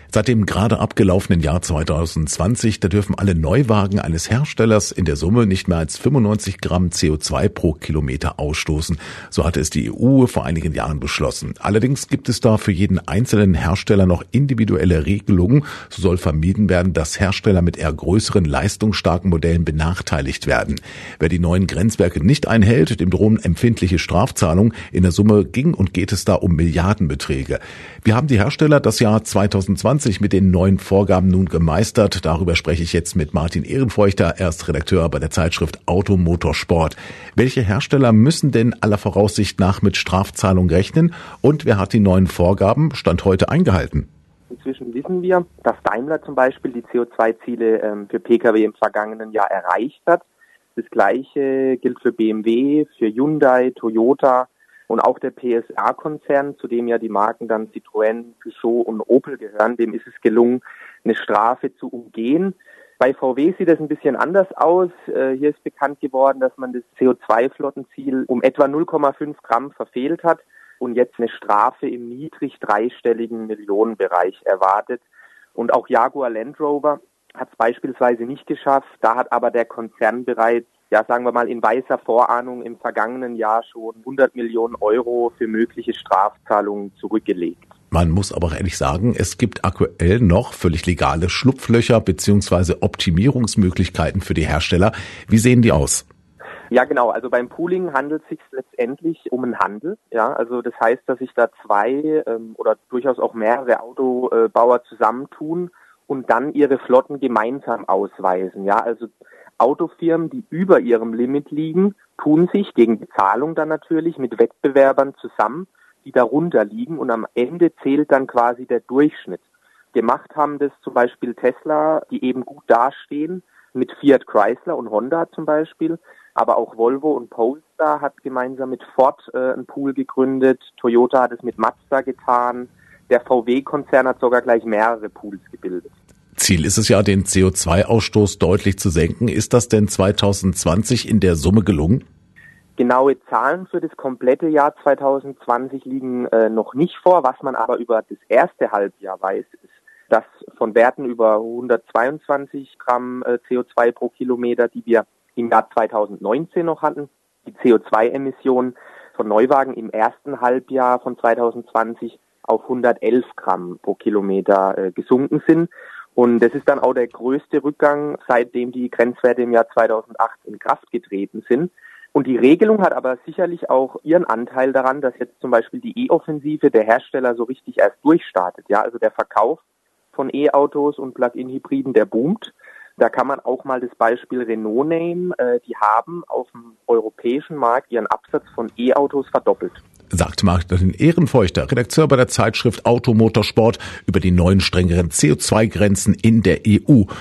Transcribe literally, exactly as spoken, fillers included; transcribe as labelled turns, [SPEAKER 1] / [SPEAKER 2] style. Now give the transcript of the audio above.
[SPEAKER 1] Seit dem gerade abgelaufenen Jahr zwanzig zwanzig, da dürfen alle Neuwagen eines Herstellers in der Summe nicht mehr als fünfundneunzig Gramm C O zwei pro Kilometer ausstoßen. So hatte es die E U vor einigen Jahren beschlossen. Allerdings gibt es da für jeden einzelnen Hersteller noch individuelle Regelungen. So soll vermieden werden, dass Hersteller mit eher größeren, leistungsstarken Modellen benachteiligt werden. Wer die neuen Grenzwerte nicht einhält, dem drohen empfindliche Strafzahlungen. In der Summe ging und geht es da um Milliardenbeträge. Wir haben die Hersteller das Jahr zwanzig zwanzig mit den neuen Vorgaben nun gemeistert. Darüber spreche ich jetzt mit Martin Ehrenfeuchter. Er ist Redakteur bei der Zeitschrift Auto Motor Sport. Welche Hersteller müssen denn aller Voraussicht nach mit Strafzahlung rechnen? Und wer hat die neuen Vorgaben Stand heute eingehalten?
[SPEAKER 2] Inzwischen wissen wir, dass Daimler zum Beispiel die C O zwei Ziele ähm, für Pkw im vergangenen Jahr erreicht hat. Das Gleiche gilt für B M W, für Hyundai, Toyota und auch der P S A-Konzern, zu dem ja die Marken dann Citroën, Peugeot und Opel gehören. Dem ist es gelungen, eine Strafe zu umgehen. Bei V W sieht das ein bisschen anders aus. Äh, hier ist bekannt geworden, dass man das C O zwei Flottenziel um etwa null Komma fünf Gramm verfehlt hat und jetzt eine Strafe im niedrig dreistelligen Millionenbereich erwartet. Und auch Jaguar Land Rover hat es beispielsweise nicht geschafft. Da hat aber der Konzern bereits, ja sagen wir mal in weißer Vorahnung, im vergangenen Jahr schon hundert Millionen Euro für mögliche Strafzahlungen zurückgelegt.
[SPEAKER 1] Man muss aber auch ehrlich sagen, es gibt aktuell noch völlig legale Schlupflöcher bzw. Optimierungsmöglichkeiten für die Hersteller. Wie sehen die aus?
[SPEAKER 2] Ja, genau. Also beim Pooling handelt es sich letztendlich um einen Handel. Ja, also das heißt, dass sich da zwei ähm, oder durchaus auch mehrere Autobauer zusammentun und dann ihre Flotten gemeinsam ausweisen. Ja, also Autofirmen, die über ihrem Limit liegen, tun sich gegen Bezahlung dann natürlich mit Wettbewerbern zusammen, die darunter liegen, und am Ende zählt dann quasi der Durchschnitt. Gemacht haben das zum Beispiel Tesla, die eben gut dastehen, mit Fiat Chrysler und Honda zum Beispiel, aber auch Volvo und Polestar hat gemeinsam mit Ford äh, einen Pool gegründet, Toyota hat es mit Mazda getan, der V W-Konzern hat sogar gleich mehrere Pools gebildet.
[SPEAKER 1] Ziel ist es ja, den C O zwei Ausstoß deutlich zu senken. Ist das denn zwanzig zwanzig in der Summe gelungen?
[SPEAKER 2] Genaue Zahlen für das komplette Jahr zwanzig zwanzig liegen äh, noch nicht vor. Was man aber über das erste Halbjahr weiß, ist, dass von Werten über hundertzweiundzwanzig Gramm äh, C O zwei pro Kilometer, die wir im Jahr zwanzig neunzehn noch hatten, die C O zwei Emissionen von Neuwagen im ersten Halbjahr von zwanzig zwanzig auf hundertelf Gramm pro Kilometer äh, gesunken sind. Und das ist dann auch der größte Rückgang, seitdem die Grenzwerte im Jahr zweitausendacht in Kraft getreten sind. Und die Regelung hat aber sicherlich auch ihren Anteil daran, dass jetzt zum Beispiel die E-Offensive der Hersteller so richtig erst durchstartet. Ja, also der Verkauf von E-Autos und Plug-in-Hybriden, der boomt. Da kann man auch mal das Beispiel Renault nehmen. Die haben auf dem europäischen Markt ihren Absatz von E-Autos verdoppelt.
[SPEAKER 1] Sagt Martin Ehrenfeuchter, Redakteur bei der Zeitschrift Auto Motor Sport, über die neuen strengeren C O zwei Grenzen in der E U.